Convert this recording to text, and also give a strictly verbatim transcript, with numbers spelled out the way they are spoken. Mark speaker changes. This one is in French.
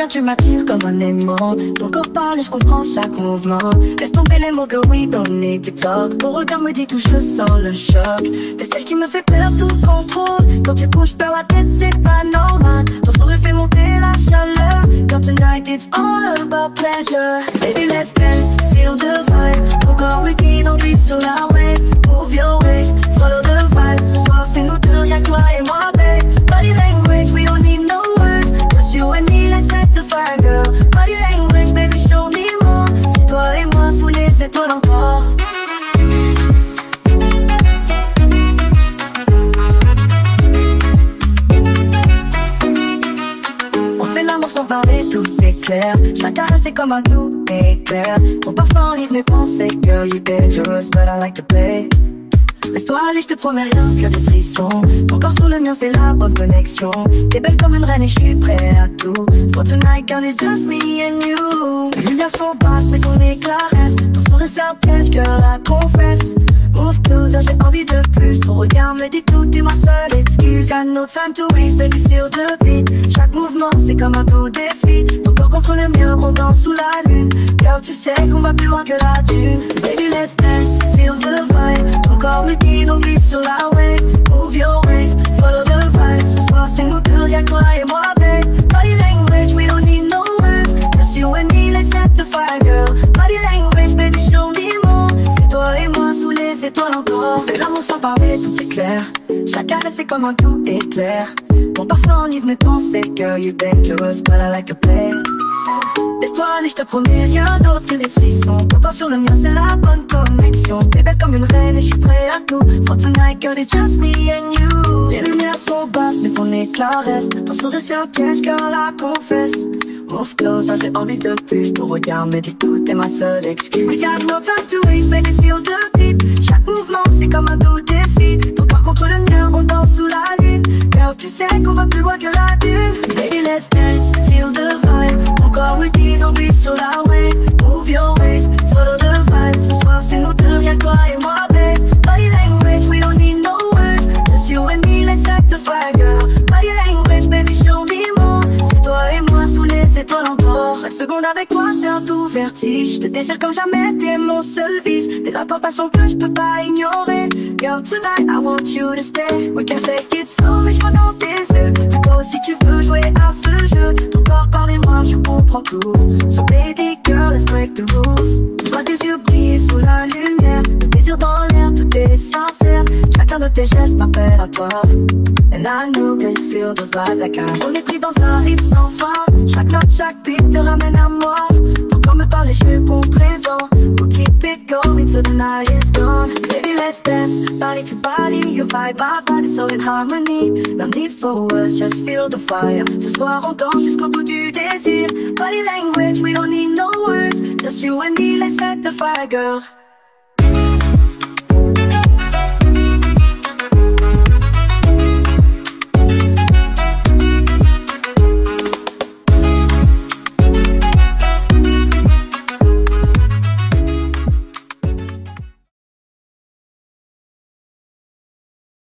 Speaker 1: bien tu m'attires comme un aimant. Ton corps parle et je comprends chaque mouvement. Laisse tomber les mots que oui dans les TikTok. Ton regard me dit tout, je sens le choc. T'es celle qui me fait perdre tout contrôle. Quand tu couches, perds la tête, c'est pas normal. Ton sourire fait monter la chaleur. Quand tonight it's all about pleasure. Baby let's dance, feel the vibe. Ton corps me guide, on glisse sur la wave. Move your waist, follow the vibe. Ce soir c'est nous deux, y'a que toi et moi babe. Body language, we don't need no words. Just you and me, let's set the fire girl. Body language, baby show me more. C'est toi et moi sous les étoiles encore. On fait l'amour sans parler, tout est clair. Chaque caresse c'est comme un doux éclair. Ton parfum livre mes pensées, girl you dangerous but I like to play. Laisse-toi aller, je te promets rien que des frissons. Ton corps sur le mien, c'est la bonne connexion. T'es belle comme une reine et je suis prêt à tout. For tonight, girl, it's just me and you. Les lumières sont basses, mais ton éclat reste. Ton sourire, c'est un piège, girl, I confess. Move closer, j'ai envie de plus. Ton regard me dit tout, t'es ma seule excuse. Got no time to waste, baby, feel the beat. Chaque mouvement, c'est comme un beau défi. Ton corps contre le mien, on danse sous la lune. Girl, tu sais qu'on va plus loin que la dune. Baby, let's dance, feel the vibe. Ton corps me guide, on glisse sur la wave. Move your waist, follow the vibe. Ce soir, c'est nous deux, y'a que toi et moi, babe. Body language, we don't need no words. Just you and me, let's set the fire, girl. Body language, baby, show me more. C'est toi et moi sous les étoiles encore. C'est l'amour sans parler, tout est clair. Chaque caresse c'est comme un doux éclair. Ton parfum enivre mes pensées, girl, you dangerous, but I like to play. Laisse-toi aller, je te promets, rien d'autre que des frissons. Ton corps sur le mien, c'est la bonne connexion. T'es belle comme une reine et je suis prêt à tout. For tonight, girl, it's just me and you. Les lumières sont basses, mais ton éclat reste. Ton sourire, c'est un piège, girl, I confess. Move closer, j'ai envie de plus. Ton regard me dit tout, t'es ma seule excuse. We got no time to waste, baby, feel the beat. Chaque mouvement, c'est comme un doux défi. Ton corps contre le mien, on danse sous la lune. Girl, tu sais qu'on va plus loin que la dune. Baby, let's dance, feel the vibe. Ton corps me guide, on glisse sur la wave. Move your waist, follow the vibe. Ce soir, c'est nous deux, rien que toi et moi, babe. Body language, we don't need no words. Just you and me, let's set the fire, girl. Body language, baby, show me more. C'est toi et moi sous les étoiles encore. Chaque seconde avec toi, c'est un tout vertige. Je te désire comme jamais, t'es mon seul vice. T'es la tentation que je peux pas ignorer. Girl, tonight, I want you to stay. We can take it slow, mais je vois dans tes yeux. Et toi aussi, tu veux jouer à ce jeu. Ton corps parle et moi, je comprends tout. So baby girl, let's break the rules. Je vois tes yeux briller sous la lumière. Le désir dans l'air, tout est sincère. Chacun de tes gestes m'appelle à toi. And I know que you feel the vibe like I'm. On est pris dans un rythme sans fin. Chaque note, chaque beat te ramène à moi. Ton corps me parle et je suis bon présent. We'll keep it going till the night is gone. Baby, let's dance, body to body. Your vibe, my body, so in harmony. No need for words, just feel the fire. Ce soir, on danse jusqu'au bout du désir. Body language, we don't need no words. Just you and me, let's set the fire, girl.